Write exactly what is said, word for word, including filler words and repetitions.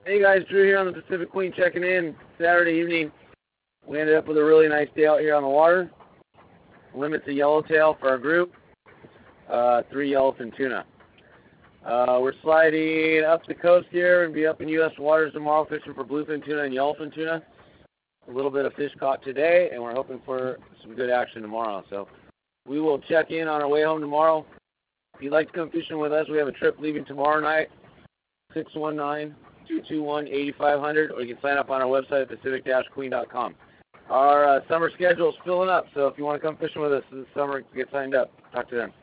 Hey guys, Drew here on the Pacific Queen checking in. Saturday evening, we ended up with a really nice day out here on the water. Limit to yellowtail for our group. Uh, three yellowfin tuna. Uh, we're sliding up the coast here and be up in U S waters tomorrow fishing for bluefin tuna and yellowfin tuna. A little bit of fish caught today, and we're hoping for some good action tomorrow. So we will check in on our way home tomorrow. If you'd like to come fishing with us, we have a trip leaving tomorrow night, six one nine, two two one, eight five zero zero, or you can sign up on our website at pacific dash queen dot com. Our uh, summer schedule is filling up, so if you want to come fishing with us this summer, get signed up. Talk to them.